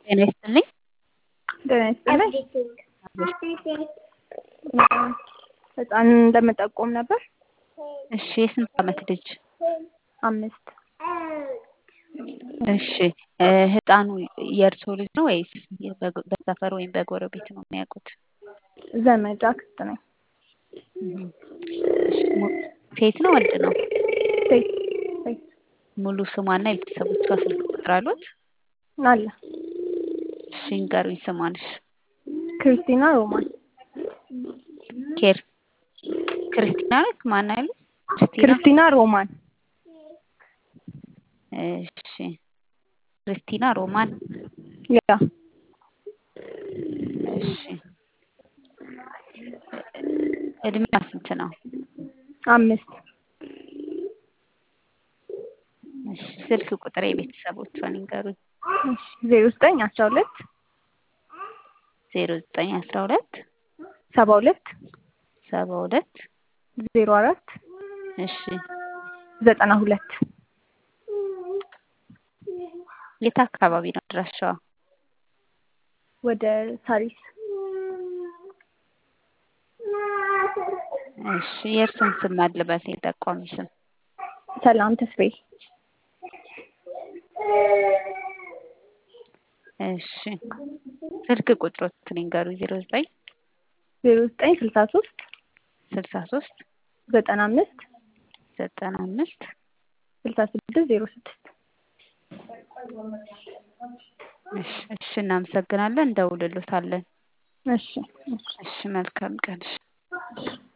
ጤና ይስጥልኝ። ጤና ይስጥልኝ። ህፃን እንደምጠቆም ነበር። እሺ፣ የስንት ዓመት ልጅ? 5 እሺ፣ ህፃኑ የእርሶ ልጅ ነው ወይስ በሰፈር ወይም በጎረቤት ነው የሚያውቁት? ዘመድ አክስት ነኝ። እሺ፣ ሴት ነው ወንድ ነው? ሴት ሴት ሙሉ ስሟና የቤተሰቦቿ ስልክ ቁጥር አሉት? አለ። እሺ፣ ንገሩኝ ስሟንሽ። ክርስቲና ሮማን። ክርስቲና ነች? ማን ያሉት? ክርስቲና ሮማን። እሺ፣ ክርስቲና ሮማን። ያ እሺ፣ እድሜዋ ስንት ነው? 5 እሺ፣ ስልክ ቁጥር የቤተሰቦቿን ይንገሩኝ። 0912 0912 72 72 04 እሺ፣ 92 የት አካባቢ ነው አድራሻዋ? ወደ ሳሪስ። እሺ፣ የእርሱን ስም አልበል የጠቋሚ ስም። ሰላም ተስፋዬ። እሺ፣ ስልክ ቁጥሮትን ይንገሩኝ። 09 0963 63 95 95 66 06 እሺ፣ እናመሰግናለን። እንደውልሎታለን። እሺ እሺ፣ መልካም ቀን።